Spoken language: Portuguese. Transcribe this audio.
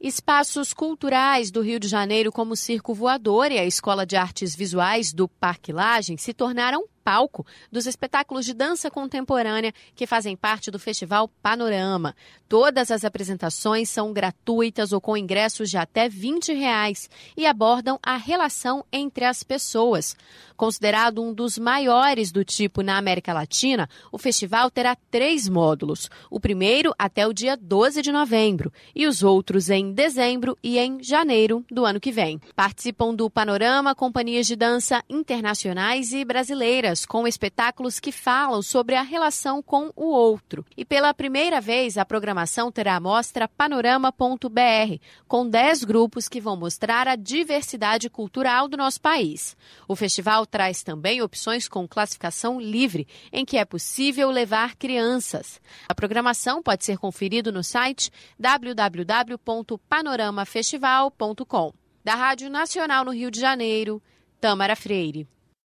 Espaços culturais do Rio de Janeiro, como o Circo Voador e a Escola de Artes Visuais do Parque Lagem, se tornaram palco dos espetáculos de dança contemporânea que fazem parte do Festival Panorama. Todas as apresentações são gratuitas ou com ingressos de até R$20 e abordam a relação entre as pessoas. Considerado um dos maiores do tipo na América Latina, o festival terá 3 módulos. O primeiro até o dia 12 de novembro e os outros em dezembro e em janeiro do ano que vem. Participam do Panorama companhias de dança internacionais e brasileiras, com espetáculos que falam sobre a relação com o outro. E pela primeira vez, a programação terá a mostra panorama.br, com 10 grupos que vão mostrar a diversidade cultural do nosso país. O festival traz também opções com classificação livre, em que é possível levar crianças. A programação pode ser conferida no site www.panoramafestival.com. Da Rádio Nacional no Rio de Janeiro, Tâmara Freire.